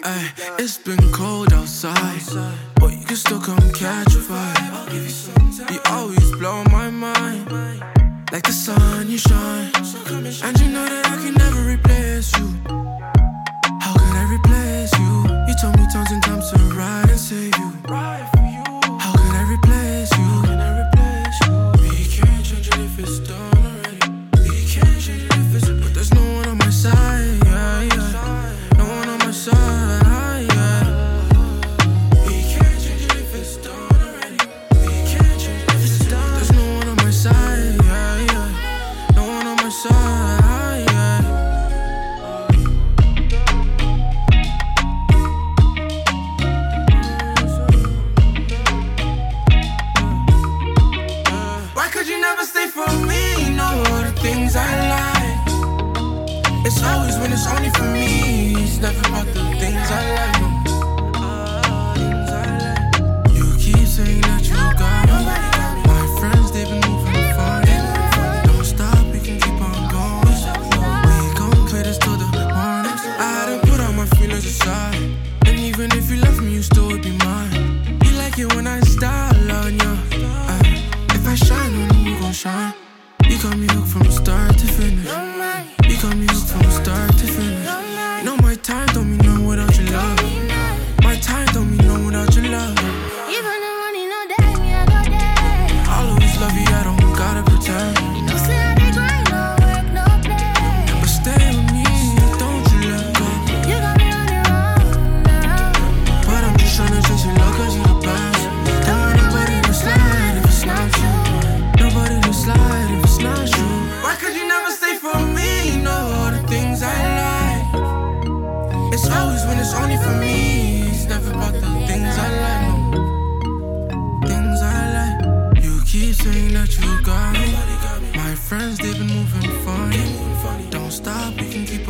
Ay, it's been cold outside, but you can still come catch a vibe. You always blow my mind, like the sun you shine. And you know that I can never replace you. How could I replace you? You told me tons and times to ride and save you. How could I replace you? We can't change it if it's done already. We can't change it if it's, but there's no one on my side, yeah, yeah. No one on my side, yeah. We can't change it if it's done already. We can't change it if it's done. There's no one on my side, yeah, yeah. No one on my side, yeah. Why could you never stay for me? Know all the things I like. It's always when it's only for me. It's never about the things I like. You keep saying that you got me. My friends, they've been moving far. Don't stop, we can keep on going. We gon' play this till the morning. I had to put all my feelings aside. And even if you left me, you still would be mine. You like it when I style on you. If I shine on you, you gon' shine. You got me hooked from start to finish. You got me hooked from start to finish. You know my time don't mean nothing without your love. My time don't mean nothing without your love. Even the money no day, me I go there. I'll always love you, I don't gotta pretend. You know say I dey grind, no work, no play. But stay with me, don't you let go. You got me running round now. But I'm just tryna chase your love cause you the best. Don't want nobody to slide if it's not you. Nobody to slide if it's not you. Why could you never stay for me? You know all the things I like. It's always when it's only for me. It's never about the things I like. No. Things I like. You keep saying that you got me. My friends, they've been moving funny. Don't stop, we can keep